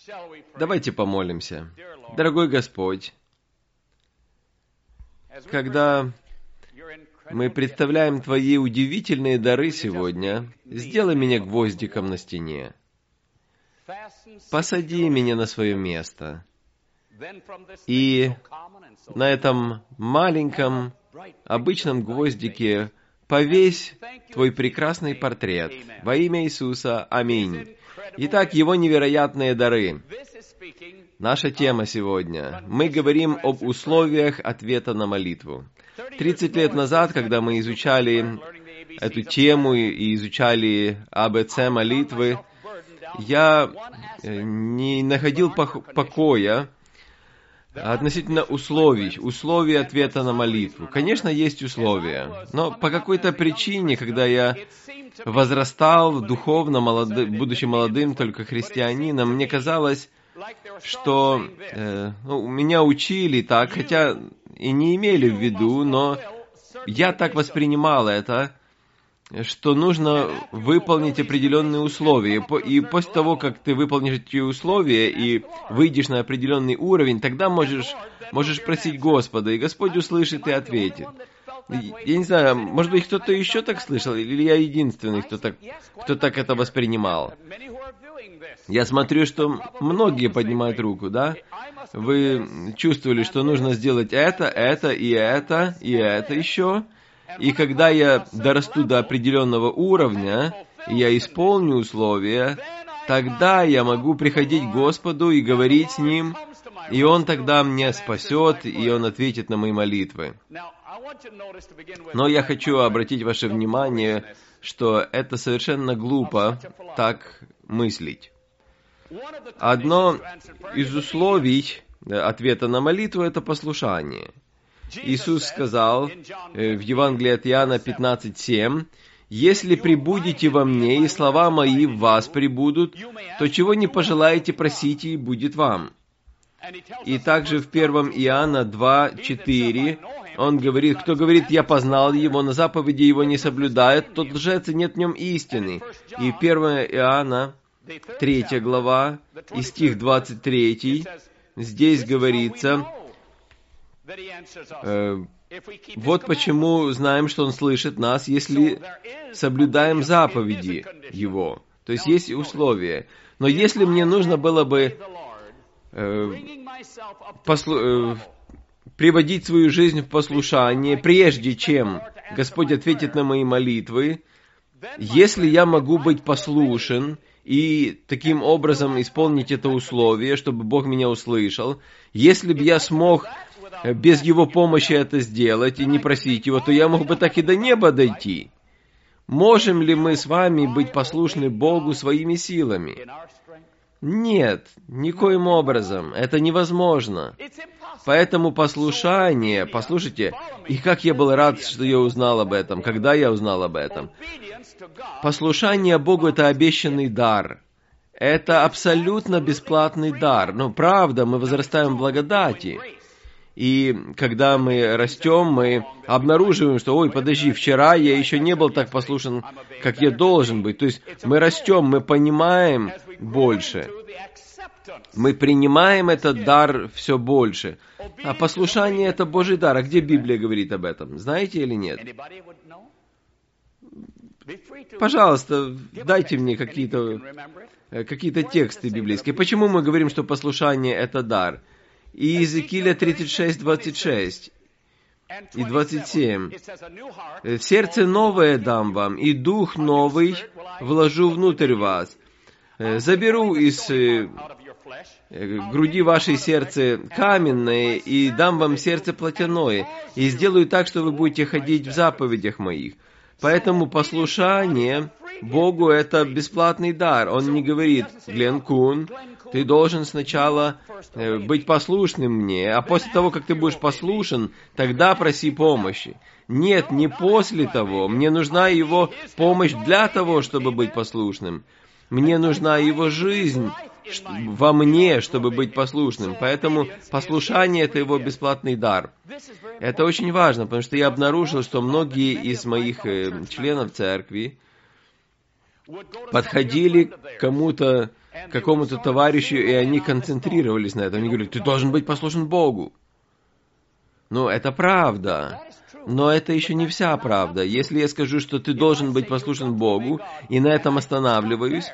Давайте помолимся. Дорогой Господь, когда мы представляем Твои удивительные дары сегодня, сделай меня гвоздиком на стене. Посади меня на свое место. И на этом маленьком, обычном гвоздике повесь Твой прекрасный портрет. Во имя Иисуса. Аминь. Итак, Его невероятные дары. Наша тема сегодня. Мы говорим об условиях ответа на молитву. 30 лет назад, когда мы изучали эту тему и изучали АБЦ молитвы, я не находил покоя относительно условий ответа на молитву. Конечно, есть условия, но по какой-то причине, когда я возрастал духовно, будучи молодым только христианином, мне казалось, что меня учили так, хотя и не имели в виду, но я так воспринимал это, что нужно выполнить определенные условия. И после того, как ты выполнишь эти условия и выйдешь на определенный уровень, тогда можешь просить Господа, и Господь услышит и ответит. Я не знаю, может быть, кто-то еще так слышал, или я единственный, кто так это воспринимал. Я смотрю, что многие поднимают руку, да? Вы чувствовали, что нужно сделать это и это еще. И когда я дорасту до определенного уровня, и я исполню условия, тогда я могу приходить к Господу и говорить с Ним, и Он тогда меня спасет, и Он ответит на мои молитвы. Но я хочу обратить ваше внимание, что это совершенно глупо так мыслить. Одно из условий ответа на молитву – это послушание. Иисус сказал в Евангелии от Иоанна 15:7, «Если пребудете во мне, и слова мои в вас пребудут, то чего не пожелаете, просите, и будет вам». И также в 1 Иоанна 2:4 он говорит, «Кто говорит, я познал его, но заповеди его не соблюдает, тот лжец, и нет в нем истины». И 1 Иоанна 3 глава и стих 23, здесь говорится, вот почему знаем, что Он слышит нас, если соблюдаем заповеди Его. То есть есть условия. Но если мне нужно было бы приводить свою жизнь в послушание, прежде чем Господь ответит на мои молитвы, если я могу быть послушен и таким образом исполнить это условие, чтобы Бог меня услышал, если бы я смог без Его помощи это сделать и не просить Его, то я мог бы так и до неба дойти. Можем ли мы с вами быть послушны Богу своими силами? Нет, никоим образом. Это невозможно. Поэтому послушание, послушайте, и как я был рад, что я узнал об этом, когда я узнал об этом. Послушание Богу – это обещанный дар. Это абсолютно бесплатный дар. Но правда, мы возрастаем в благодати. И когда мы растем, мы обнаруживаем, что, ой, подожди, вчера я еще не был так послушен, как я должен быть. То есть мы растем, мы понимаем больше. Мы принимаем этот дар все больше. А послушание – это Божий дар. А где Библия говорит об этом? Знаете или нет? Пожалуйста, дайте мне какие-то тексты библейские. Почему мы говорим, что послушание – это дар? И Иезекииля 36, 26 и 27. «Сердце новое дам вам, и дух новый вложу внутрь вас. Заберу из груди вашей сердце каменное, и дам вам сердце плотяное, и сделаю так, что вы будете ходить в заповедях моих». Поэтому послушание Богу – это бесплатный дар. Он не говорит, Глен Кун, ты должен сначала быть послушным мне, а после того, как ты будешь послушен, тогда проси помощи. Нет, не после того. Мне нужна Его помощь для того, чтобы быть послушным. Мне нужна Его жизнь во мне, чтобы быть послушным. Поэтому послушание – это Его бесплатный дар. Это очень важно, потому что я обнаружил, что многие из моих членов церкви подходили к кому-то какому-то товарищу, и они концентрировались на этом. Они говорят, ты должен быть послушен Богу. Ну, это правда. Но это еще не вся правда. Если я скажу, что ты должен быть послушен Богу, и на этом останавливаюсь,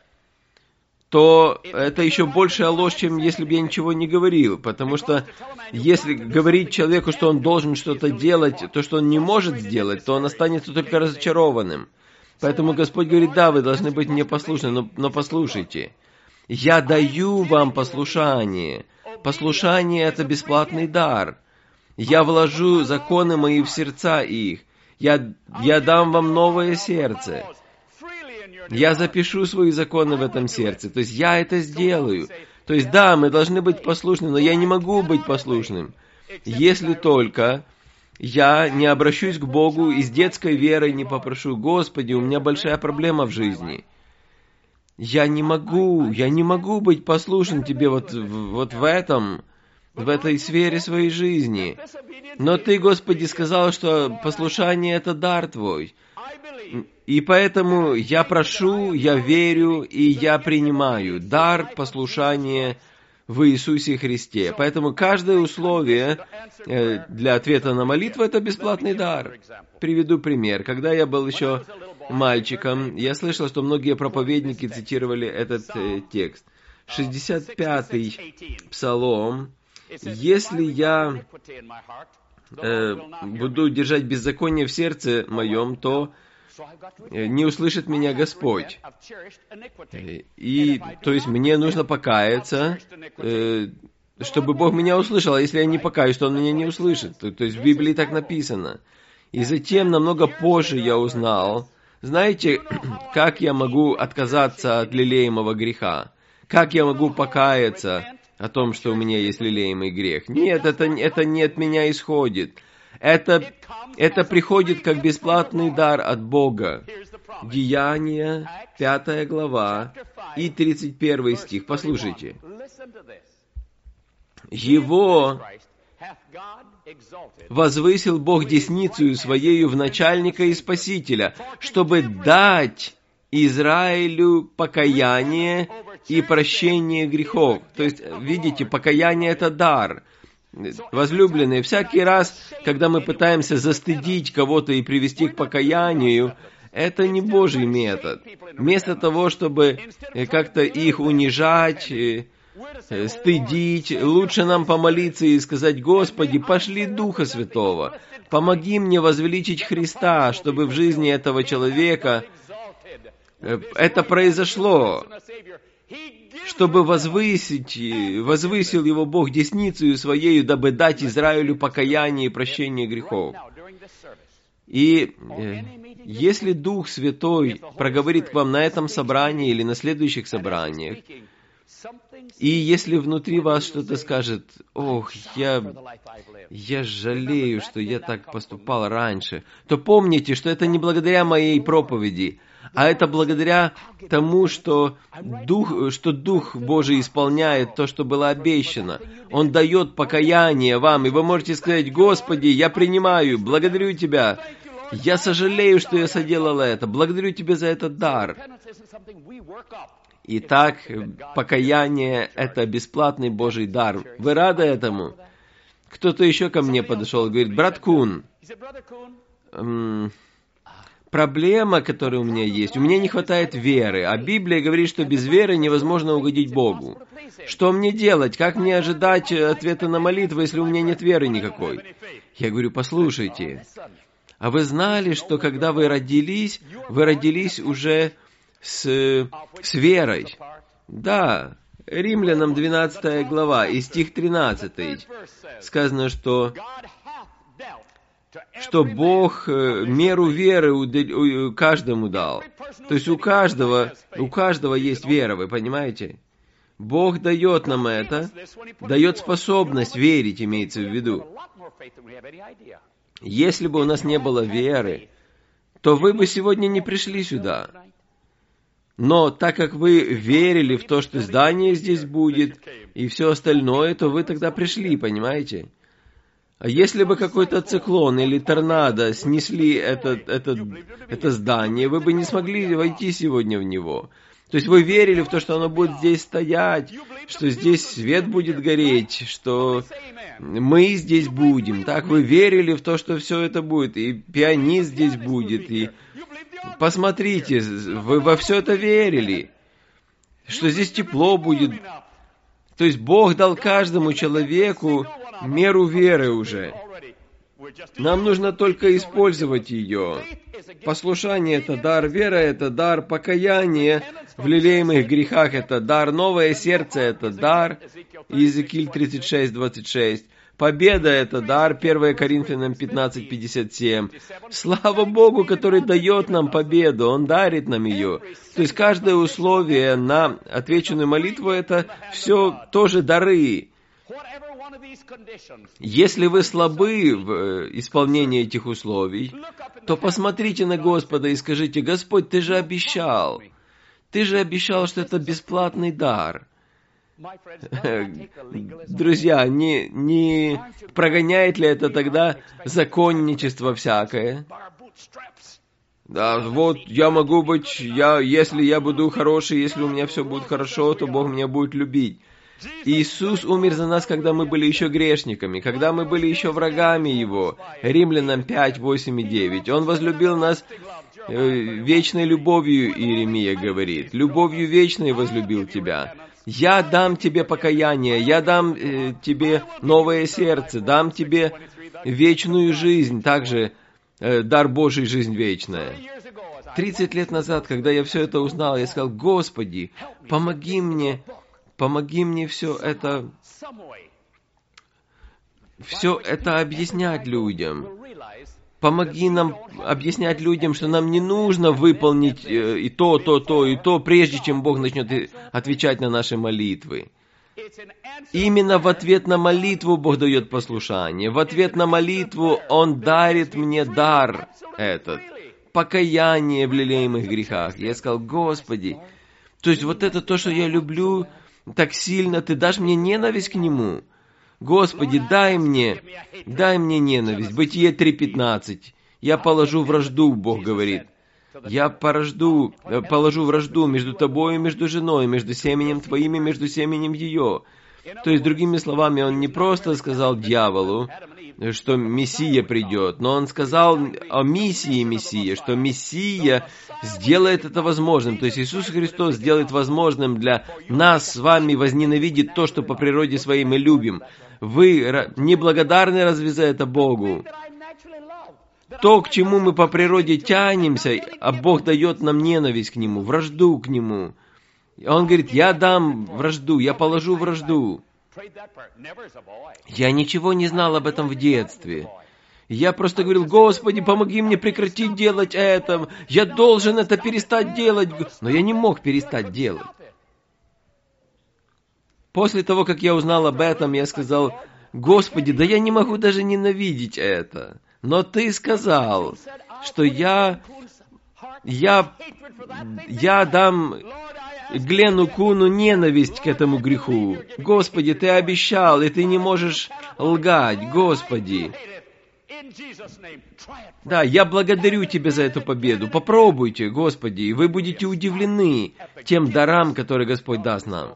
то это еще большая ложь, чем если бы я ничего не говорил. Потому что если говорить человеку, что он должен что-то делать, то, что он не может сделать, то он останется только разочарованным. Поэтому Господь говорит, да, вы должны быть мне послушны, но послушайте. Я даю вам послушание. Послушание – это бесплатный дар. Я вложу законы мои в сердца их. Я дам вам новое сердце. Я запишу свои законы в этом сердце. То есть я это сделаю. То есть да, мы должны быть послушны, но я не могу быть послушным, если только я не обращусь к Богу и с детской верой не попрошу, Господи, у меня большая проблема в жизни. Я не могу быть послушен Тебе вот в этой сфере своей жизни. Но Ты, Господи, сказал, что послушание – это дар Твой. И поэтому я прошу, я верю и я принимаю дар послушания в Иисусе Христе. Поэтому каждое условие для ответа на молитву – это бесплатный дар. Приведу пример. Когда я был еще мальчиком, я слышал, что многие проповедники цитировали этот текст. 65-й Псалом. «Если я буду держать беззаконие в сердце моем, то не услышит меня Господь». И, то есть, мне нужно покаяться, чтобы Бог меня услышал. А если я не покаюсь, то Он меня не услышит. То есть, в Библии так написано. И затем, намного позже я узнал, знаете, как я могу отказаться от лелеемого греха? Как я могу покаяться о том, что у меня есть лелеемый грех? Нет, это не от меня исходит. Это приходит как бесплатный дар от Бога. Деяния, 5 глава и 31 стих. Послушайте. Его возвысил Бог десницею Своею в начальника и спасителя, чтобы дать Израилю покаяние и прощение грехов. То есть, видите, покаяние – это дар. Возлюбленные, всякий раз, когда мы пытаемся застыдить кого-то и привести к покаянию, это не Божий метод. Вместо того, чтобы как-то их унижать, стыдить, лучше нам помолиться и сказать: Господи, пошли Духа Святого, помоги мне возвеличить Христа, чтобы в жизни этого человека это произошло, чтобы возвысил его Бог десницею Своею, дабы дать Израилю покаяние и прощение грехов. И если Дух Святой проговорит к вам на этом собрании или на следующих собраниях, и если внутри вас что-то скажет: «Ох, я жалею, что я так поступал раньше», то помните, что это не благодаря моей проповеди, а это благодаря тому, что Дух Божий исполняет то, что было обещано. Он дает покаяние вам, и вы можете сказать: «Господи, я принимаю, благодарю Тебя, я сожалею, что я соделал это, благодарю Тебя за этот дар». Итак, покаяние – это бесплатный Божий дар. Вы рады этому? Кто-то еще ко мне подошел и говорит: «Брат Кун, проблема, которая у меня есть, у меня не хватает веры, а Библия говорит, что без веры невозможно угодить Богу. Что мне делать? Как мне ожидать ответа на молитву, если у меня нет веры никакой?» Я говорю: «Послушайте, а вы знали, что когда вы родились уже с верой?» Да, Римлянам 12 глава и стих 13 сказано, что Бог меру веры каждому дал. То есть у каждого есть вера, вы понимаете? Бог дает нам это, дает способность верить, имеется в виду. Если бы у нас не было веры, то вы бы сегодня не пришли сюда. Но так как вы верили в то, что здание здесь будет, и все остальное, то вы тогда пришли, понимаете? А если бы какой-то циклон или торнадо снесли это здание, вы бы не смогли войти сегодня в него. То есть вы верили в то, что оно будет здесь стоять, что здесь свет будет гореть, что мы здесь будем. Так, вы верили в то, что все это будет, и пианист здесь будет, и посмотрите, вы во все это верили, что здесь тепло будет. То есть Бог дал каждому человеку меру веры уже. Нам нужно только использовать ее. Послушание — это дар, вера — это дар, покаяние в лелеемых грехах — это дар, новое сердце — это дар, Иезекииль 36:26. Победа — это дар, 1 Коринфянам 15:57. Слава Богу, который дает нам победу, Он дарит нам ее. То есть каждое условие на отвеченную молитву — это все тоже дары. Если вы слабы в исполнении этих условий, то посмотрите на Господа и скажите: Господь, Ты же обещал, что это бесплатный дар. Друзья, не прогоняет ли это тогда законничество всякое? Да, вот я могу быть, если я буду хороший, если у меня все будет хорошо, то Бог меня будет любить. Иисус умер за нас, когда мы были еще грешниками, когда мы были еще врагами Его. Римлянам 5, 8 и 9. Он возлюбил нас вечной любовью, Иеремия говорит. Любовью вечной возлюбил тебя. Я дам тебе покаяние, я дам тебе новое сердце, дам тебе вечную жизнь, также дар Божий, жизнь вечная. 30 лет назад, когда я все это узнал, я сказал: Господи, помоги мне все это объяснять людям. Помоги нам объяснять людям, что нам не нужно выполнить и то, прежде чем Бог начнет отвечать на наши молитвы. Именно в ответ на молитву Бог дает послушание. В ответ на молитву Он дарит мне дар этот. Покаяние в лелеемых грехах. Я сказал: Господи, то есть вот это то, что я люблю так сильно, Ты дашь мне ненависть к Нему? Господи, дай мне ненависть. Бытие 3:15. Я положу вражду, Бог говорит. Я положу вражду между тобой и между женой, между семенем твоим и между семенем ее. То есть, другими словами, Он не просто сказал дьяволу, что Мессия придет, но Он сказал о миссии Мессии, что Мессия сделает это возможным. То есть Иисус Христос сделает возможным для нас с вами возненавидеть то, что по природе своей мы любим. Вы неблагодарны разве за это Богу? То, к чему мы по природе тянемся, а Бог дает нам ненависть к Нему, вражду к Нему. Он говорит: я дам вражду, я положу вражду. Я ничего не знал об этом в детстве. Я просто говорил: Господи, помоги мне прекратить делать это. Я должен это перестать делать. Но я не мог перестать делать. После того, как я узнал об этом, я сказал: Господи, да я не могу даже ненавидеть это. Но Ты сказал, что я дам Глену Куну ненависть к этому греху. Господи, Ты обещал, и Ты не можешь лгать, Господи. Да, я благодарю Тебя за эту победу. Попробуйте, Господи, и вы будете удивлены тем дарам, которые Господь даст нам.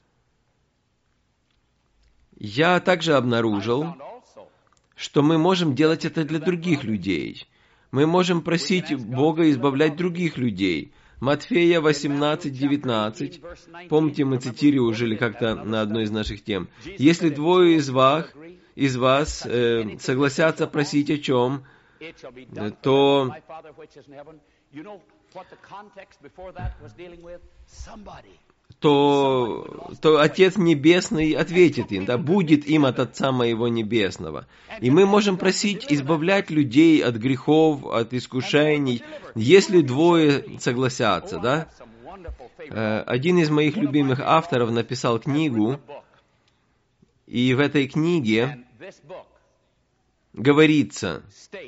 Я также обнаружил, что мы можем делать это для других людей. Мы можем просить Бога избавлять других людей. Матфея 18:19. Помните, мы цитировали как-то на одной из наших тем. Если двое из вас согласятся просить о чем, то Отец Небесный ответит им, да, будет им от Отца Моего Небесного. И мы можем просить избавлять людей от грехов, от искушений, если двое согласятся, да. Один из моих любимых авторов написал книгу, и в этой книге говорится,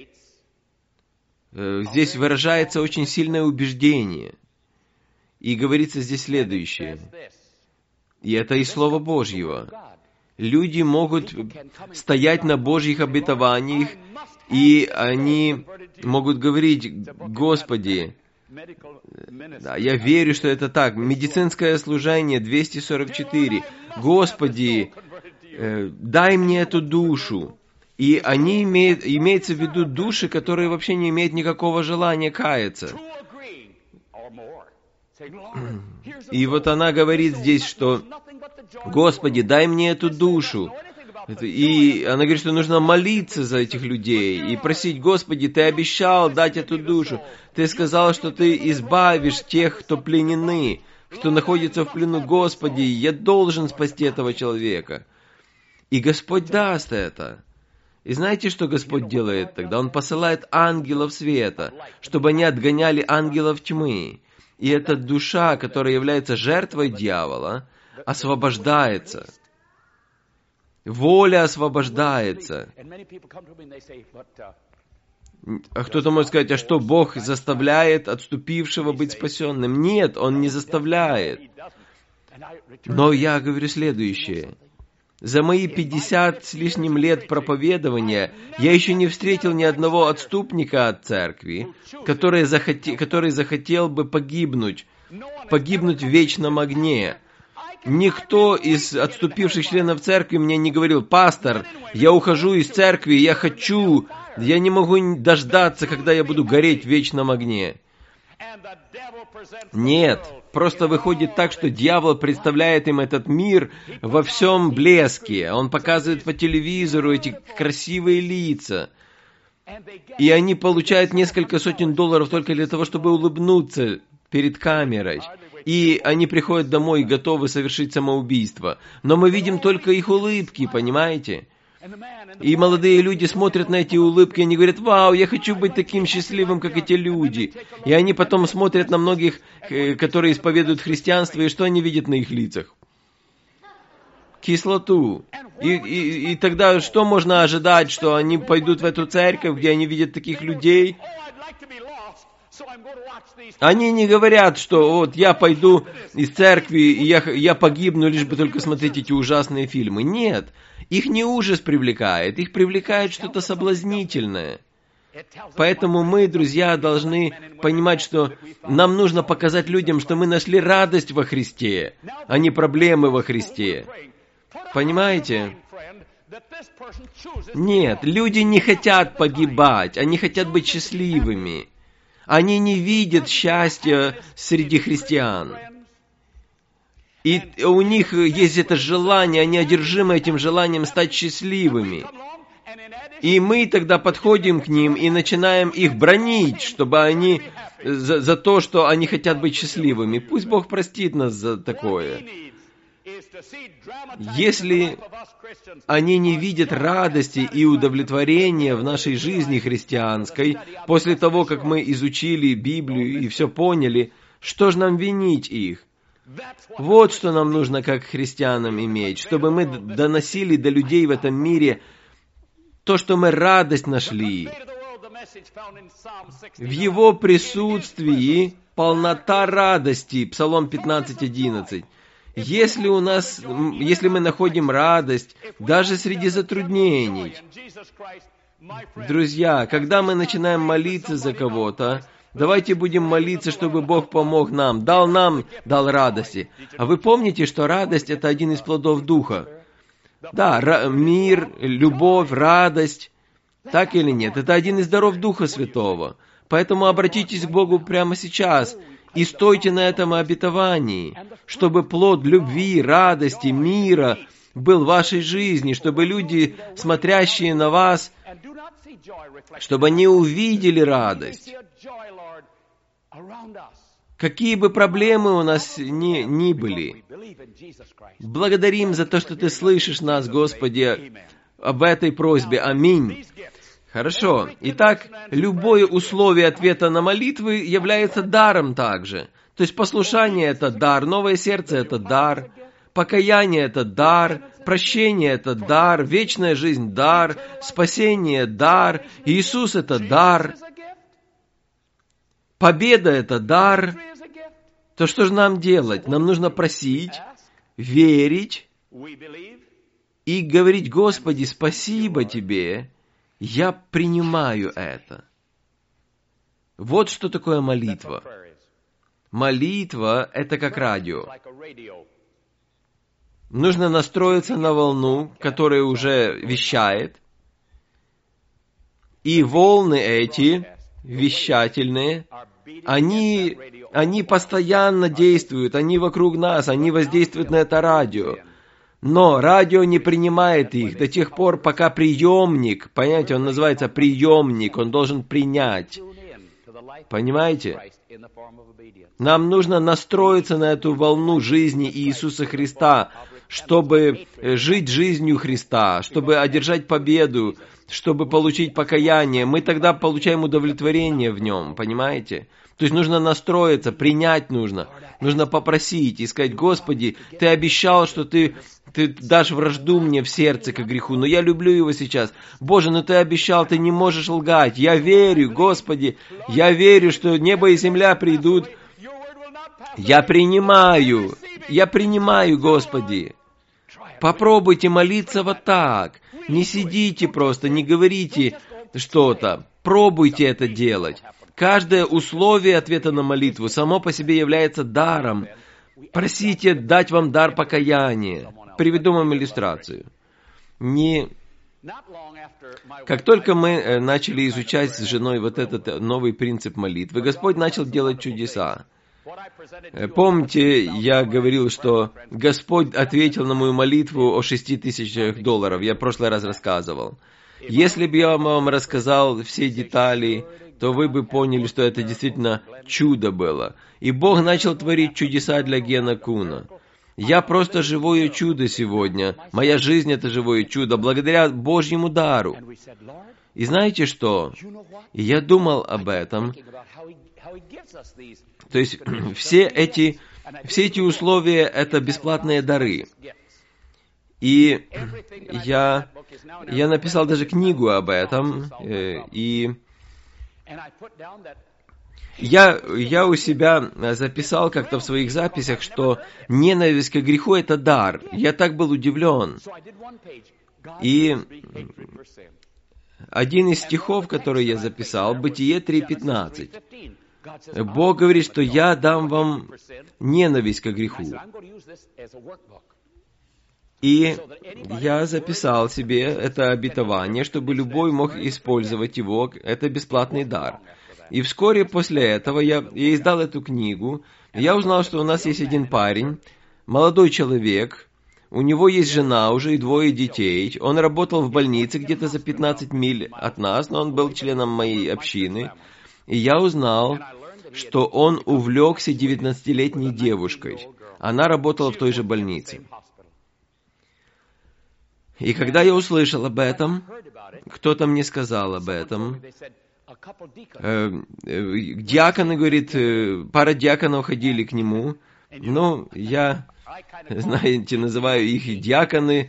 здесь выражается очень сильное убеждение. И говорится здесь следующее. И это из Слова Божьего. Люди могут стоять на Божьих обетованиях, и они могут говорить: Господи, Да, я верю, что это так. Медицинское служение 244. Господи, дай мне эту душу. И они имеются в виду души, которые вообще не имеют никакого желания каяться. И вот она говорит здесь, что «Господи, дай мне эту душу». И она говорит, что нужно молиться за этих людей и просить: «Господи, Ты обещал дать эту душу. Ты сказал, что Ты избавишь тех, кто пленены, кто находится в плену. Господи, я должен спасти этого человека». И Господь даст это. И знаете, что Господь делает тогда? Он посылает ангелов света, чтобы они отгоняли ангелов тьмы. И эта душа, которая является жертвой дьявола, освобождается. Воля освобождается. А кто-то может сказать: а что, Бог заставляет отступившего быть спасенным? Нет, Он не заставляет. Но я говорю следующее. За мои 50 с лишним лет проповедования я еще не встретил ни одного отступника от церкви, который захотел бы погибнуть в вечном огне. Никто из отступивших членов церкви мне не говорил: «Пастор, я ухожу из церкви, я не могу дождаться, когда я буду гореть в вечном огне». Нет, просто выходит так, что дьявол представляет им этот мир во всем блеске. Он показывает по телевизору эти красивые лица. И они получают несколько сотен долларов только для того, чтобы улыбнуться перед камерой. И они приходят домой и готовы совершить самоубийство. Но мы видим только их улыбки, понимаете? И молодые люди смотрят на эти улыбки, и они говорят: «Вау, я хочу быть таким счастливым, как эти люди». И они потом смотрят на многих, которые исповедуют христианство, и что они видят на их лицах? Кислоту. И тогда что можно ожидать, что они пойдут в эту церковь, где они видят таких людей? Они не говорят, что вот я пойду из церкви, и я погибну, лишь бы только смотреть эти ужасные фильмы. Нет, их не ужас привлекает, их привлекает что-то соблазнительное. Поэтому мы, друзья, должны понимать, что нам нужно показать людям, что мы нашли радость во Христе, а не проблемы во Христе. Понимаете? Нет, люди не хотят погибать, они хотят быть счастливыми. Они не видят счастья среди христиан. И у них есть это желание, они одержимы этим желанием стать счастливыми. И мы тогда подходим к ним и начинаем их бранить, чтобы они за то, что они хотят быть счастливыми. Пусть Бог простит нас за такое. Если они не видят радости и удовлетворения в нашей жизни христианской, после того, как мы изучили Библию и все поняли, что же нам винить их? Вот что нам нужно как христианам иметь, чтобы мы доносили до людей в этом мире то, что мы радость нашли. В Его присутствии полнота радости. Псалом 15:11. Если мы находим радость даже среди затруднений, друзья, когда мы начинаем молиться за кого-то, давайте будем молиться, чтобы Бог помог нам, дал радости. А вы помните, что радость — это один из плодов Духа? Да, мир, любовь, радость. Так или нет? Это один из даров Духа Святого. Поэтому обратитесь к Богу прямо сейчас и стойте на этом обетовании, чтобы плод любви, радости, мира был в вашей жизни, чтобы люди, смотрящие на вас, чтобы они увидели радость. Какие бы проблемы у нас ни были, благодарим за то, что Ты слышишь нас, Господи, об этой просьбе. Аминь. Хорошо. Итак, любое условие ответа на молитвы является даром также. То есть послушание — это дар, новое сердце — это дар, покаяние — это дар, прощение — это дар, вечная жизнь — дар, спасение — дар, Иисус — это дар, победа — это дар. То что же нам делать? Нам нужно просить, верить и говорить: «Господи, спасибо Тебе, я принимаю это». Вот что такое молитва. молитва — это как радио. Нужно настроиться на волну, которая уже вещает, и волны эти, вещательные, они постоянно действуют, они вокруг нас, они воздействуют на это радио. Но радио не принимает их до тех пор, пока приемник, понимаете, он называется приемник, он должен принять. Понимаете? Нам нужно настроиться на эту волну жизни Иисуса Христа, чтобы жить жизнью Христа, чтобы одержать победу, чтобы получить покаяние. Мы тогда получаем удовлетворение в нем, понимаете? То есть нужно настроиться, принять нужно. Нужно попросить и сказать: Господи, Ты обещал, что Ты дашь вражду мне в сердце к греху, но я люблю его сейчас. Боже, но Ты обещал, Ты не можешь лгать. Я верю, Господи, я верю, что небо и земля придут. Я принимаю, Господи. Попробуйте молиться вот так. Не сидите просто, не говорите что-то. Пробуйте это делать. Каждое условие ответа на молитву само по себе является даром. Просите дать вам дар покаяния. Приведу вам иллюстрацию. Как только мы начали изучать с женой вот этот новый принцип молитвы, Господь начал делать чудеса. Помните, я говорил, что Господь ответил на мою молитву о $6000. Я в прошлый раз рассказывал. Если бы я вам рассказал все детали, то вы бы поняли, что это действительно чудо было. И Бог начал творить чудеса для Гена Куна. Я просто живое чудо сегодня. Моя жизнь — это живое чудо, благодаря Божьему дару. И знаете что? И я думал об этом. То есть все эти условия — это бесплатные дары. И я написал даже книгу об этом, и я у себя записал как-то в своих записях, что ненависть к греху — это дар. Я так был удивлен. И один из стихов, который я записал, Бытие 3:15. Бог говорит, что я дам вам ненависть к греху. И я записал себе это обетование, чтобы любой мог использовать его. Это бесплатный дар. И вскоре после этого я издал эту книгу. Я узнал, что у нас есть один парень, молодой человек. У него есть жена уже и 2 детей. Он работал в больнице где-то за 15 миль от нас, но он был членом моей общины. И я узнал, что он увлекся 19-летней девушкой. Она работала в той же больнице. И когда я услышал об этом, кто-то мне сказал об этом. Диаконы, говорит, пара диаконов ходили к нему. Ну, я, знаете, называю их диаконы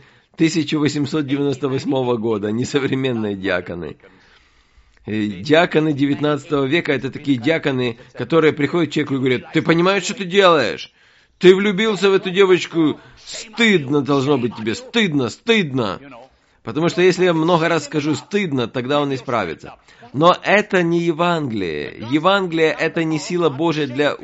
1898 года, не современные диаконы. Диаконы 19 века — это такие диаконы, которые приходят к человеку и говорят: ты понимаешь, что ты делаешь? Ты влюбился в эту девочку, стыдно должно быть тебе, стыдно. Потому что если я много раз скажу «стыдно», тогда он исправится. Но это не Евангелие. Евангелие — это не сила Божия для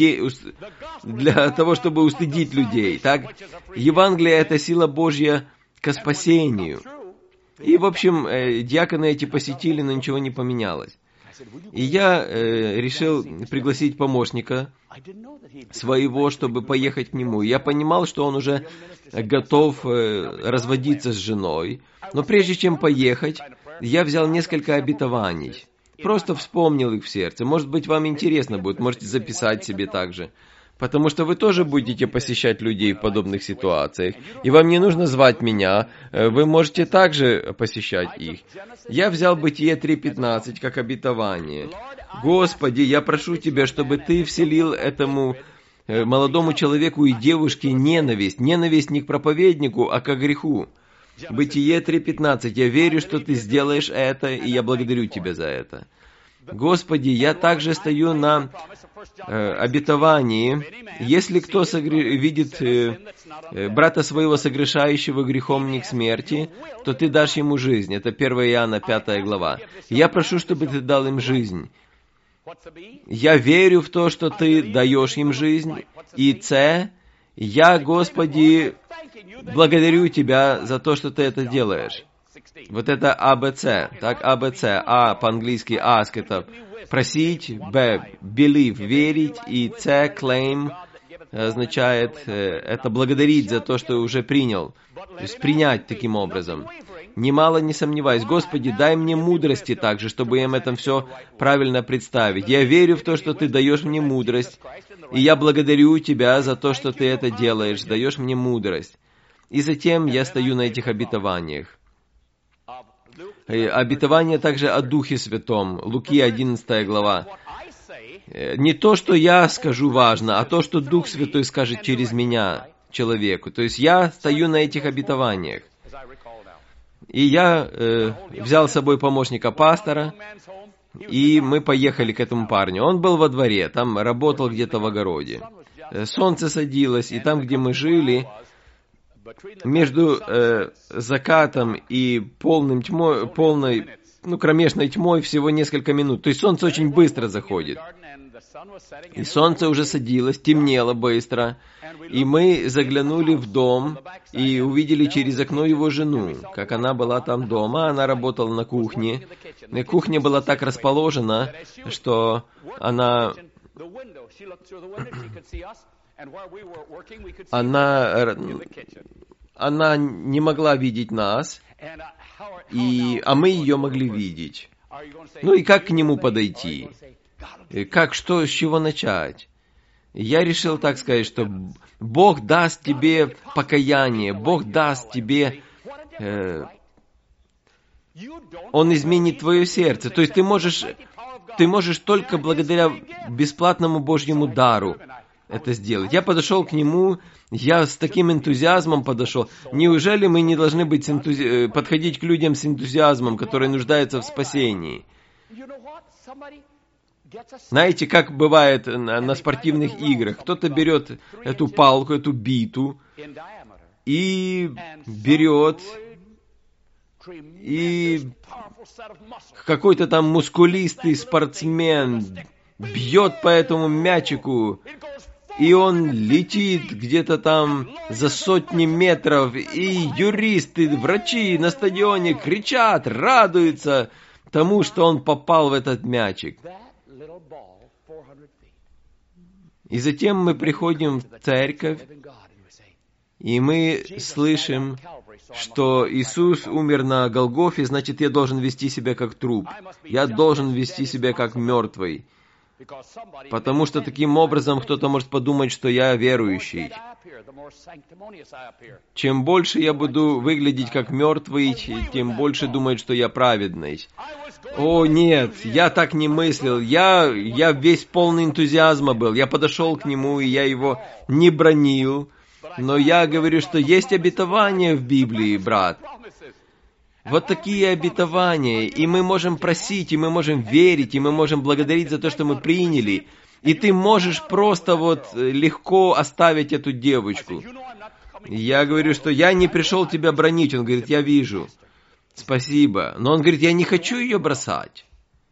того, чтобы устыдить людей. Так? Евангелие — это сила Божья ко спасению. И, в общем, диаконы эти посетили, но ничего не поменялось. И я решил пригласить помощника своего, чтобы поехать к нему. Я понимал, что он уже готов разводиться с женой. Но прежде чем поехать, я взял несколько обетований. Просто вспомнил их в сердце. Может быть, вам интересно будет, можете записать себе также. Потому что вы тоже будете посещать людей в подобных ситуациях. И вам не нужно звать меня, вы можете также посещать их. Я взял Бытие 3:15 как обетование. Господи, я прошу Тебя, чтобы Ты вселил этому молодому человеку и девушке ненависть. Ненависть не к проповеднику, а к греху. Бытие 3:15. Я верю, что Ты сделаешь это, и я благодарю Тебя за это. Господи, я также стою на обетовании. Если кто видит брата своего согрешающего грехом не к смерти, то Ты дашь ему жизнь. Это 1 Иоанна 5 глава. Я прошу, чтобы Ты дал им жизнь. я верю в то, что Ты даешь им жизнь. И С, я, Господи, благодарю Тебя за то, что Ты это делаешь. Вот это АБЦ, так, АБЦ. А по-английски ask — это просить, Б — believe — верить, и С — claim означает это благодарить за то, что уже принял. То есть принять таким образом. Немало не сомневаюсь, Господи, дай мне мудрости также, чтобы им это все правильно представить. Я верю в то, что Ты даешь мне мудрость, и я благодарю Тебя за то, что Ты это делаешь, даешь мне мудрость. И затем я стою на этих обетованиях. Обетование также о Духе Святом. Луки 11 глава. Не то, что я скажу, важно, а то, что Дух Святой скажет через меня человеку. То есть я стою на этих обетованиях. И я взял с собой помощника пастора, и мы поехали к этому парню. Он был во дворе, там работал где-то в огороде. Солнце садилось, и там, где мы жили, между закатом и полной кромешной тьмой всего несколько минут. То есть солнце очень быстро заходит. И солнце уже садилось, темнело быстро. И мы заглянули в дом и увидели через окно его жену, как она была там дома. Она работала на кухне. И кухня была так расположена, что она не могла видеть нас, а мы ее могли видеть. Ну и как к нему подойти? С чего начать? Я решил так сказать, что Бог даст тебе покаяние, Бог даст тебе... Он изменит твое сердце. То есть ты можешь только благодаря бесплатному Божьему дару это сделать. Я подошел к нему, я с таким энтузиазмом подошел. Неужели мы не должны подходить к людям с энтузиазмом, которые нуждаются в спасении? Знаете, как бывает на спортивных играх? Кто-то берет эту палку, эту биту, и берет, и какой-то там мускулистый спортсмен бьет по этому мячику, и он летит где-то там за сотни метров, и юристы, врачи на стадионе кричат, радуются тому, что он попал в этот мячик. И затем мы приходим в церковь, и мы слышим, что Иисус умер на Голгофе, значит, я должен вести себя как труп. Я должен вести себя как мертвый. Потому что таким образом кто-то может подумать, что я верующий. Чем больше я буду выглядеть как мертвый, тем больше думают, что я праведный. О, нет, я так не мыслил. Я весь полный энтузиазма был. Я подошел к нему, и я его не бранил. Но я говорю, что есть обетования в Библии, брат. Вот такие обетования, и мы можем просить, и мы можем верить, и мы можем благодарить за то, что мы приняли. И ты можешь просто легко оставить эту девочку. Я говорю, что я не пришел тебя бранить. Он говорит, я вижу. Спасибо. Но он говорит, я не хочу ее бросать.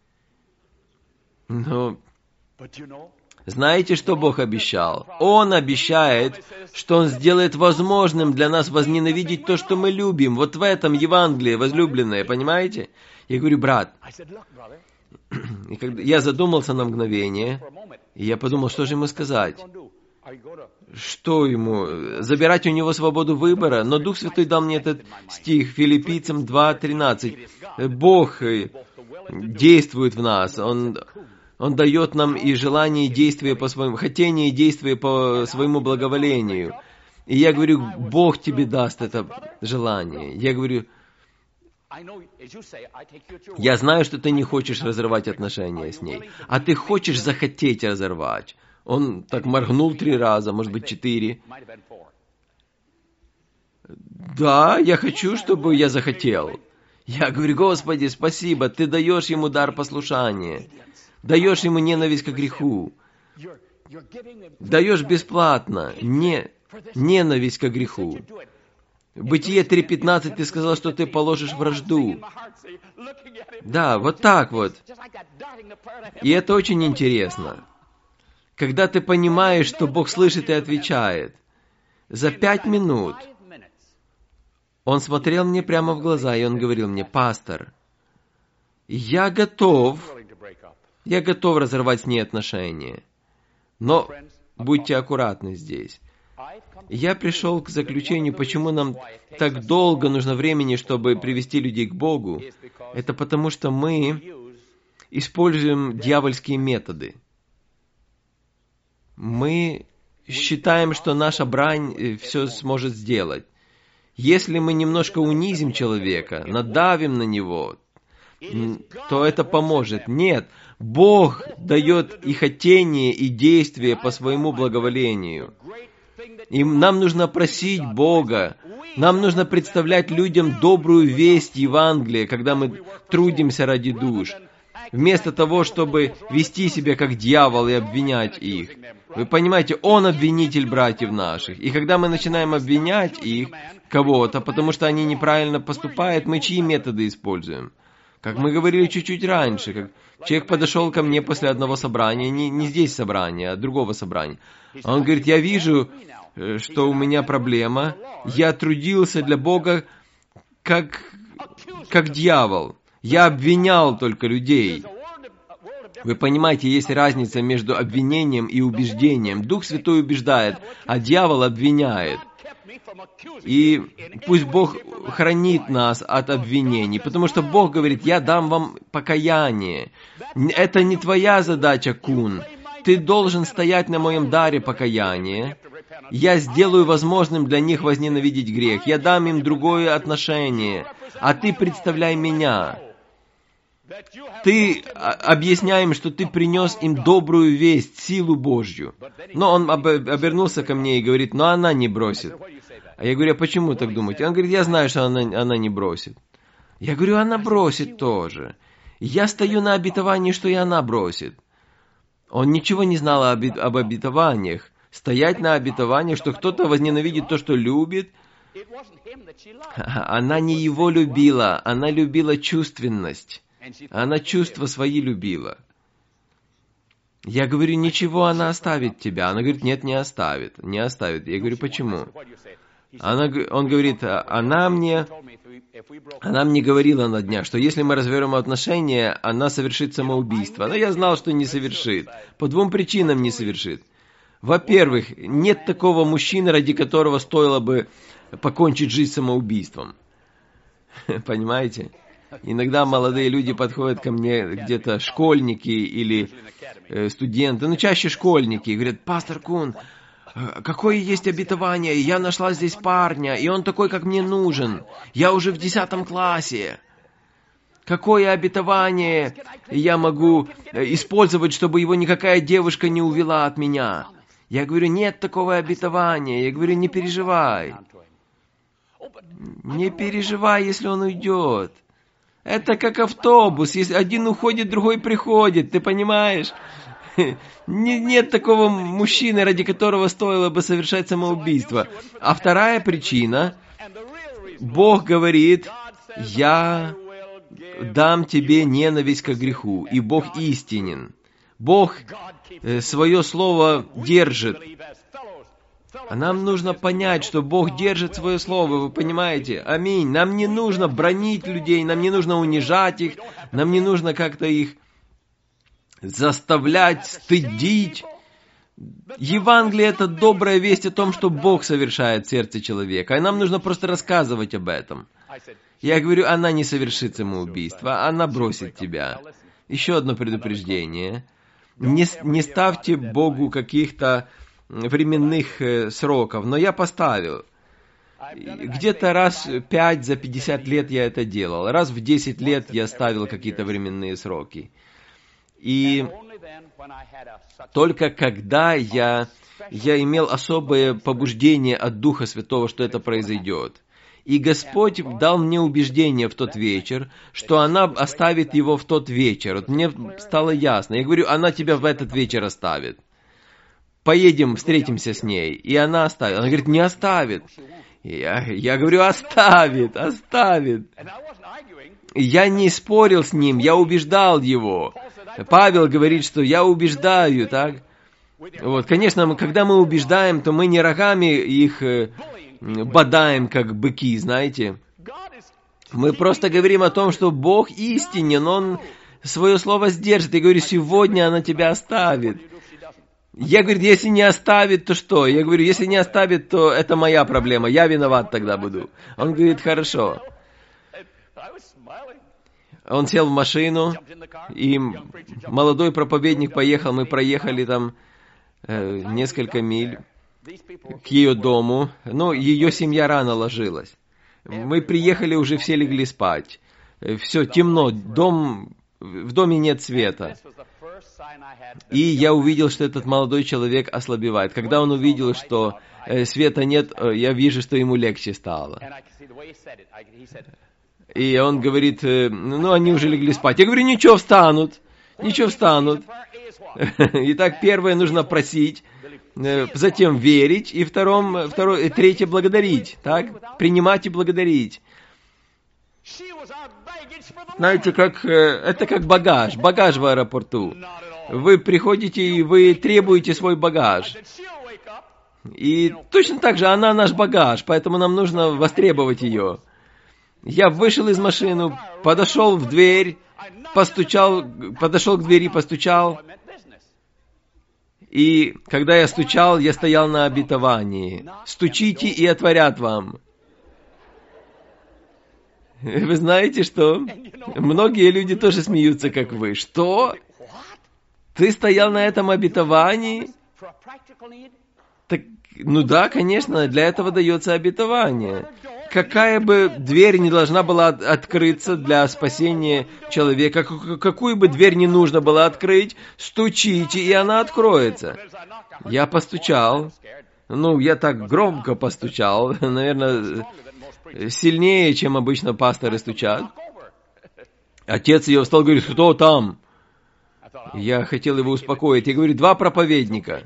Но знаете, что Бог обещал? Он обещает, что Он сделает возможным для нас возненавидеть то, что мы любим. Вот в этом Евангелие, возлюбленное, понимаете? Я говорю, брат, и когда я задумался на мгновение, и я подумал, что же ему сказать? Что ему? Забирать у него свободу выбора? Но Дух Святой дал мне этот стих, Филиппийцам 2:13. Бог действует в нас, Он дает нам и желание, и действие по своему, хотение, и действие по своему благоволению. И я говорю, Бог тебе даст это желание. Я говорю, я знаю, что ты не хочешь разорвать отношения с ней, а ты хочешь захотеть разорвать. Он так моргнул 3 раза, может быть, 4. Да, я хочу, чтобы я захотел. Я говорю, Господи, спасибо, ты даешь ему дар послушания. Даешь ему ненависть к греху. Даешь бесплатно ненависть к греху. Бытие 3:15 ты сказал, что ты положишь вражду. Да, вот так вот. И это очень интересно. Когда ты понимаешь, что Бог слышит и отвечает. За 5 минут Он смотрел мне прямо в глаза, и Он говорил мне: «Пастор, я готов разорвать с ней отношения, но будьте аккуратны здесь». Я пришел к заключению, почему нам так долго нужно времени, чтобы привести людей к Богу. Это потому, что мы используем дьявольские методы. Мы считаем, что наша брань все сможет сделать. Если мы немножко унизим человека, надавим на него, то это поможет. Нет, Бог дает и хотение, и действие по своему благоволению. И нам нужно просить Бога, нам нужно представлять людям добрую весть Евангелия, когда мы трудимся ради душ, вместо того, чтобы вести себя как дьявол и обвинять их. Вы понимаете, он обвинитель братьев наших. И когда мы начинаем обвинять их, кого-то, потому что они неправильно поступают, мы чьи методы используем? Как мы говорили чуть-чуть раньше, как человек подошел ко мне после одного собрания, не здесь собрания, а другого собрания. Он говорит: «Я вижу, что у меня проблема. Я трудился для Бога как дьявол. Я обвинял только людей». Вы понимаете, есть разница между обвинением и убеждением. Дух Святой убеждает, а дьявол обвиняет. И пусть Бог хранит нас от обвинений, потому что Бог говорит: «Я дам вам покаяние». Это не твоя задача, Кун. Ты должен стоять на моем даре покаяния. Я сделаю возможным для них возненавидеть грех. Я дам им другое отношение. А ты представляй меня. Ты объясняй им, что ты принес им добрую весть, силу Божью. Но он обернулся ко мне и говорит: «Но она не бросит». А я говорю: «А почему так думаете?» Он говорит: «Я знаю, что она не бросит». Я говорю: «Она бросит тоже. Я стою на обетовании, что и она бросит». Он ничего не знал об обетованиях. Стоять на обетованиях, что кто-то возненавидит то, что любит. Она не его любила, она любила чувственность. Она чувства свои любила. Я говорю: «Ничего, она оставит тебя». Она говорит: «Нет, не оставит, не оставит». Я говорю: «Почему?» Он говорит: она мне говорила на днях, что если мы развернем отношения, она совершит самоубийство. Но я знал, что не совершит. По 2 причинам не совершит. Во-первых, нет такого мужчины, ради которого стоило бы покончить жизнь самоубийством. Понимаете? Иногда молодые люди подходят ко мне, где-то школьники или студенты, но чаще школьники, и говорят: «Пастор Кун, какое есть обетование, я нашла здесь парня, и он такой, как мне нужен, я уже в 10 классе. Какое обетование я могу использовать, чтобы его никакая девушка не увела от меня?» Я говорю: «Нет такого обетования». Я говорю: «Не переживай. Не переживай, если он уйдет. Это как автобус, если один уходит, другой приходит, ты понимаешь? Нет такого мужчины, ради которого стоило бы совершать самоубийство». А вторая причина: Бог говорит: «Я дам тебе ненависть к греху», и Бог истинен. Бог свое слово держит. А нам нужно понять, что Бог держит свое слово, вы понимаете? Аминь. Нам не нужно бранить людей, нам не нужно унижать их, нам не нужно как-то их заставлять, стыдить. Евангелие — это добрая весть о том, что Бог совершает в сердце человека, и нам нужно просто рассказывать об этом. Я говорю: она не совершит самоубийство, она бросит тебя. Еще одно предупреждение. Не ставьте Богу каких-то временных сроков, но я поставил. Где-то раз 5 за 50 лет я это делал. Раз в 10 лет я ставил какие-то временные сроки. И только когда я имел особое побуждение от Духа Святого, что это произойдет. И Господь дал мне убеждение в тот вечер, что она оставит его в тот вечер. Вот мне стало ясно. Я говорю: она тебя в этот вечер оставит. Поедем, встретимся с ней. И она оставит. Она говорит: не оставит. Я говорю, оставит. Я не спорил с ним, я убеждал его. Павел говорит, что я убеждаю, так? Вот, конечно, когда мы убеждаем, то мы не рогами их бодаем, как быки, знаете. Мы просто говорим о том, что Бог истинен, Он свое слово сдержит. Я говорю, сегодня она тебя оставит. Я говорю, если не оставит, то что? Я говорю, если не оставит, то это моя проблема, я виноват тогда буду. Он говорит, хорошо. Он сел в машину, и молодой проповедник поехал, мы проехали там несколько миль к ее дому. Но ее семья рано ложилась. Мы приехали, уже все легли спать. Все темно, в доме нет света. И я увидел, что этот молодой человек ослабевает. Когда он увидел, что света нет, я вижу, что ему легче стало. И он говорит, ну, они уже легли спать. Я говорю, ничего, встанут. Итак, первое нужно просить, затем верить, и третье благодарить. Так? Принимать и благодарить. Знаете, это как багаж в аэропорту. Вы приходите и вы требуете свой багаж. И точно так же она наш багаж, поэтому нам нужно востребовать ее. Я вышел из машины, подошел к двери, постучал. И когда я стучал, я стоял на обетовании. Стучите, и отворят вам. Вы знаете, что? Многие люди тоже смеются, как вы. Что? Ты стоял на этом обетовании? Так, ну да, конечно, для этого дается обетование. Какая бы дверь не должна была открыться для спасения человека, какую бы дверь не нужно было открыть, стучите, и она откроется. Я постучал. Ну, я так громко постучал, наверное, сильнее, чем обычно пасторы стучат. Отец ее встал и говорит, кто там? Я хотел его успокоить. Я говорю, 2 проповедника.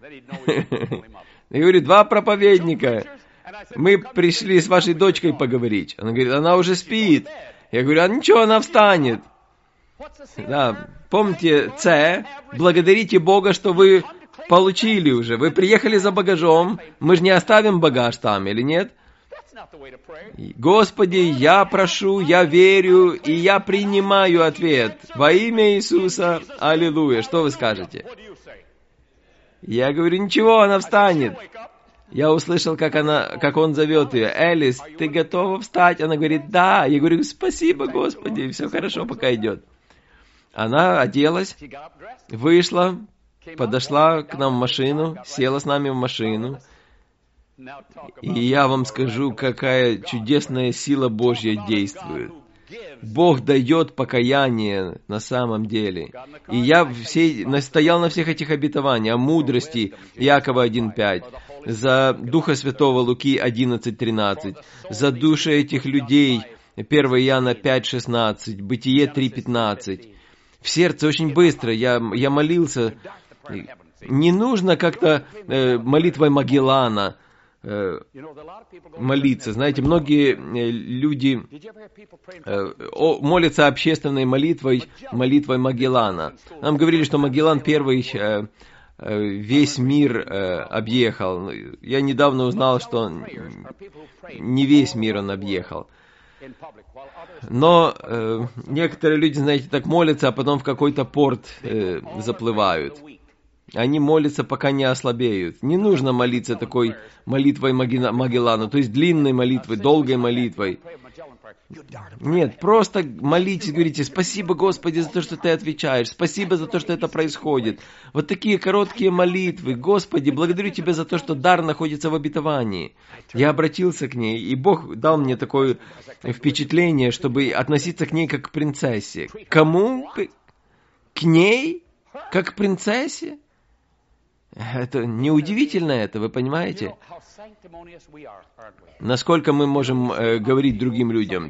Я говорю, 2 проповедника. Мы пришли с вашей дочкой поговорить. Она говорит, она уже спит. Я говорю, а ничего, она встанет. Да, помните, благодарите Бога, что вы получили уже. Вы приехали за багажом. Мы же не оставим багаж там, или нет? Господи, я прошу, я верю, и я принимаю ответ. Во имя Иисуса, аллилуйя. Что вы скажете? Я говорю, ничего, она встанет. Я услышал, как он зовет ее. Элис, ты готова встать? Она говорит, да. Я говорю, спасибо, Господи, все хорошо, пока идет. Она оделась, вышла, подошла к нам в машину, села с нами в машину. И я вам скажу, какая чудесная сила Божья действует. Бог дает покаяние на самом деле. И я настоял на всех этих обетованиях, о мудрости Иакова 1.5, за Духа Святого Луки 11.13, за души этих людей 1 Иоанна 5.16, Бытие 3.15. В сердце очень быстро я молился. Не нужно как-то молитвой Магеллана молиться. Знаете, многие люди молятся общественной молитвой Магеллана. Нам говорили, что Магеллан первый весь мир объехал. Я недавно узнал, что не весь мир он объехал. Но некоторые люди, знаете, так молятся, а потом в какой-то порт заплывают. Они молятся, пока не ослабеют. Не нужно молиться такой молитвой Магеллана, то есть длинной молитвой, долгой молитвой. Нет, просто молитесь, говорите, спасибо, Господи, за то, что Ты отвечаешь, спасибо за то, что это происходит. Вот такие короткие молитвы. Господи, благодарю Тебя за то, что дар находится в обетовании. Я обратился к ней, и Бог дал мне такое впечатление, чтобы относиться к ней как к принцессе. Кому? К ней? Как к принцессе? Это неудивительно это, вы понимаете? Насколько мы можем говорить другим людям,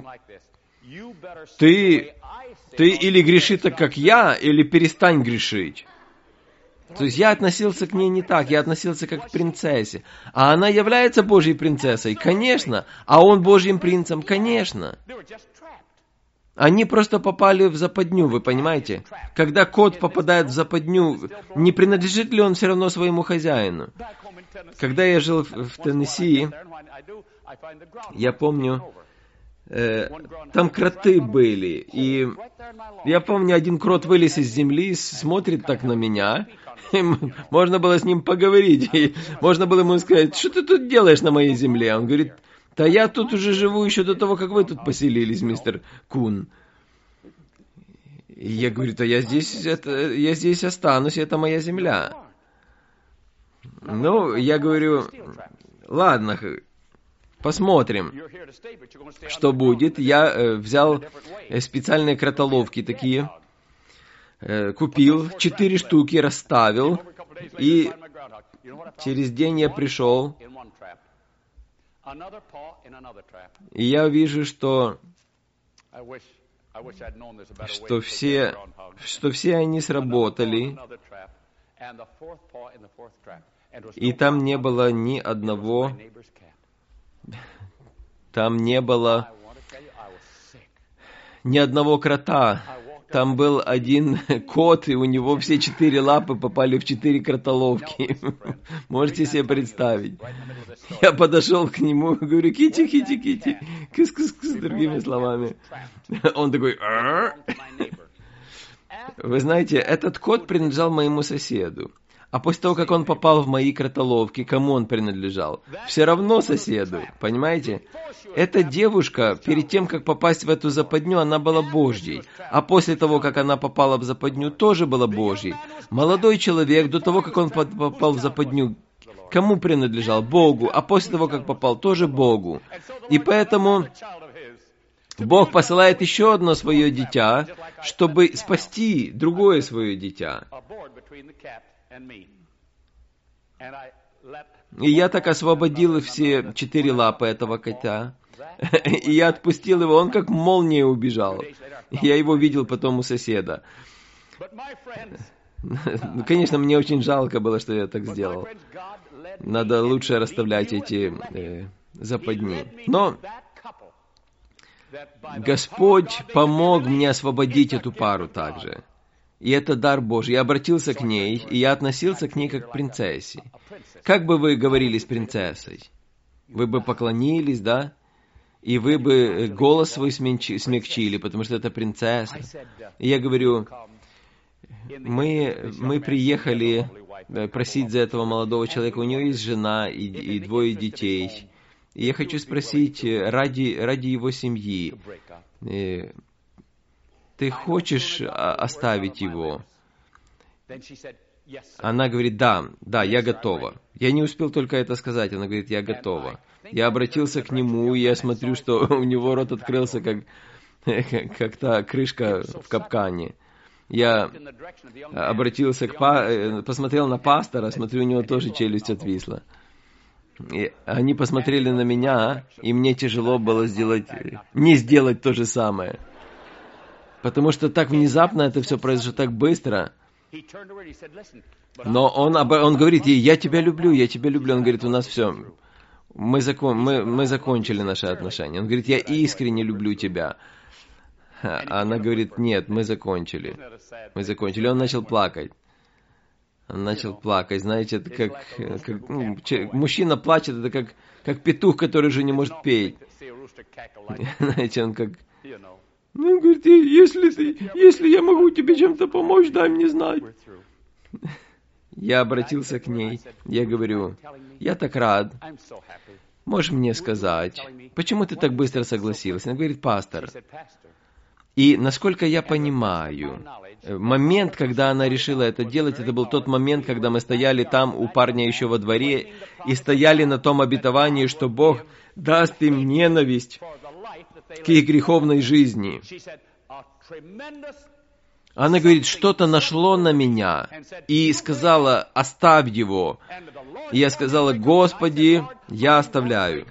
ты или греши так, как я, или перестань грешить. То есть я относился к ней не так, я относился как к принцессе. А она является Божьей принцессой? Конечно. А он Божьим принцем? Конечно. Они просто попали в западню, вы понимаете? Когда кот попадает в западню, не принадлежит ли он все равно своему хозяину? Когда я жил в Теннесси, я помню, там кроты были, и я помню, один крот вылез из земли, смотрит так на меня, и можно было с ним поговорить, и можно было ему сказать: что ты тут делаешь на моей земле? Он говорит: да я тут уже живу еще до того, как вы тут поселились, мистер Кун. И я говорю: да я здесь останусь, это моя земля. Ну, я говорю: ладно, посмотрим, что будет. Я взял специальные кротоловки такие, купил 4 штуки, расставил, и через день я пришел, и я вижу, что все они сработали, и там не было ни одного, ни одного крота. Там был один кот, и у него все 4 лапы попали в 4 кротоловки. Можете себе представить? Я подошел к нему и говорю: кити, кити, кити, кыс-кыс-кыс, другими словами. Он такой: «Ар». Вы знаете, этот кот принадлежал моему соседу. А после того, как он попал в мои кротоловки, кому он принадлежал? Все равно соседу, понимаете? Эта девушка, перед тем, как попасть в эту западню, она была Божьей. А после того, как она попала в западню, тоже была Божьей. Молодой человек, до того, как он попал в западню, кому принадлежал? Богу. А после того, как попал, тоже Богу. И поэтому Бог посылает еще одно свое дитя, чтобы спасти другое свое дитя. И я так освободил все 4 лапы этого кота. И я отпустил его, он как молния убежал. Я его видел потом у соседа. Конечно, мне очень жалко было, что я так сделал. Надо лучше расставлять эти западни. Но Господь помог мне освободить эту пару также. И это дар Божий. Я обратился к ней, и я относился к ней как к принцессе. Как бы вы говорили с принцессой? Вы бы поклонились, да? И вы бы голос свой смягчили, потому что это принцесса. И я говорю: мы приехали просить за этого молодого человека. У него есть жена и 2 детей. И я хочу спросить, ради его семьи, ты хочешь оставить его? Она говорит: да, я готова. Я не успел только это сказать. Она говорит: я готова. Я обратился к нему, и я смотрю, что у него рот открылся, как та крышка в капкане. Я обратился посмотрел на пастора, смотрю, у него тоже челюсть отвисла. И они посмотрели на меня, и мне тяжело было не сделать то же самое. Потому что так внезапно это все произошло, так быстро. Но он говорит ей: я тебя люблю. Он говорит: у нас все, мы закончили наши отношения. Он говорит: я искренне люблю тебя. А она говорит: нет, мы закончили. Он начал плакать. Знаете, это как мужчина плачет, это как петух, который уже не может петь. Знаете, он как... Он говорит: если я могу тебе чем-то помочь, дай мне знать. Я обратился к ней, я говорю: я так рад. Можешь мне сказать, почему ты так быстро согласилась? Она говорит: пастор. И насколько я понимаю, момент, когда она решила это делать, это был тот момент, когда мы стояли там у парня еще во дворе и стояли на том обетовании, что Бог даст им ненависть к их греховной жизни. Она говорит: что-то нашло на меня и сказала: оставь его. И я сказала: Господи, я оставляю.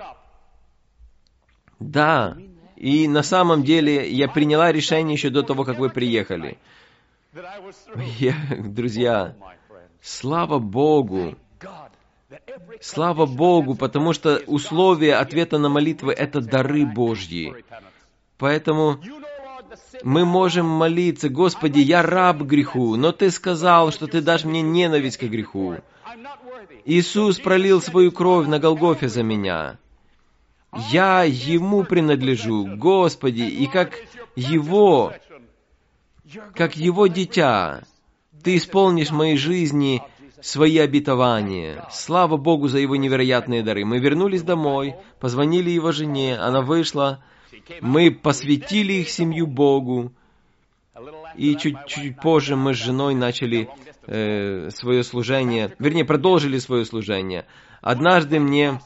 Да. И на самом деле я приняла решение еще до того, как вы приехали. Друзья, Слава Богу! Слава Богу, потому что условие ответа на молитвы — это дары Божьи. Поэтому мы можем молиться: «Господи, я раб греху, но Ты сказал, что Ты дашь мне ненависть к греху. Иисус пролил свою кровь на Голгофе за меня. Я Ему принадлежу, Господи, и как Его дитя, Ты исполнишь в моей жизни свои обетования». Слава Богу за Его невероятные дары. Мы вернулись домой, позвонили Его жене, она вышла, мы посвятили их семью Богу, и чуть позже мы с женой начали свое служение, продолжили свое служение. Однажды мне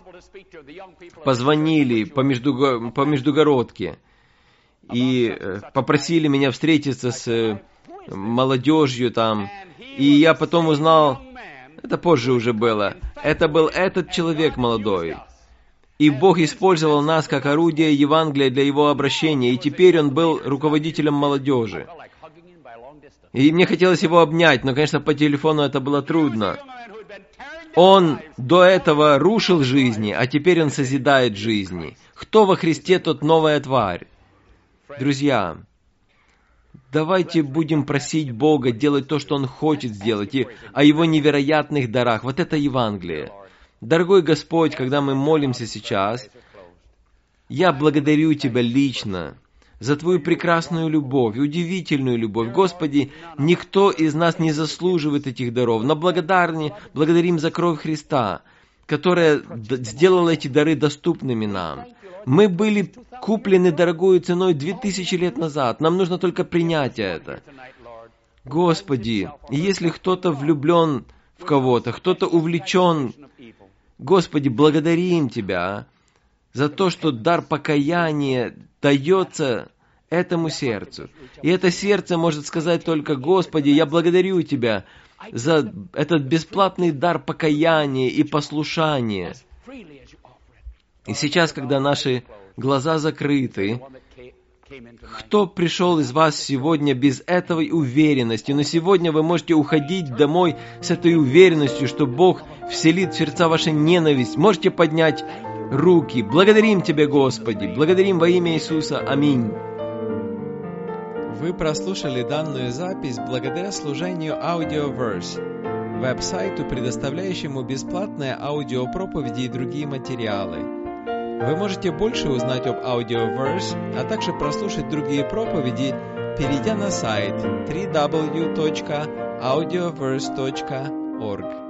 позвонили по междугородке и попросили меня встретиться с молодежью там, и я потом узнал, это позже уже было, это был этот человек молодой. И Бог использовал нас как орудие Евангелия для Его обращения, и теперь он был руководителем молодежи. И мне хотелось его обнять, но, конечно, по телефону это было трудно. Он до этого рушил жизни, а теперь он созидает жизни. Кто во Христе, тот новая тварь. Друзья, давайте будем просить Бога делать то, что Он хочет сделать, и о Его невероятных дарах. Вот это Евангелие. Дорогой Господь, когда мы молимся сейчас, я благодарю Тебя лично за Твою прекрасную любовь, удивительную любовь. Господи, никто из нас не заслуживает этих даров, но благодарим за кровь Христа, которая сделала эти дары доступными нам. Мы были куплены дорогою ценой 2000 лет назад. Нам нужно только принять это. Господи, если кто-то влюблен в кого-то, кто-то увлечен, Господи, благодарим Тебя за то, что дар покаяния дается этому сердцу. И это сердце может сказать только: Господи, я благодарю Тебя за этот бесплатный дар покаяния и послушания. И сейчас, когда наши глаза закрыты, кто пришел из вас сегодня без этой уверенности? Но сегодня вы можете уходить домой с этой уверенностью, что Бог вселит в сердца ваши ненависть. Можете поднять руки. Благодарим Тебя, Господи. Благодарим во имя Иисуса. Аминь. Вы прослушали данную запись благодаря служению Audioverse, веб-сайту, предоставляющему бесплатные аудиопроповеди и другие материалы. Вы можете больше узнать об Audioverse, а также прослушать другие проповеди, перейдя на сайт www.audioverse.org.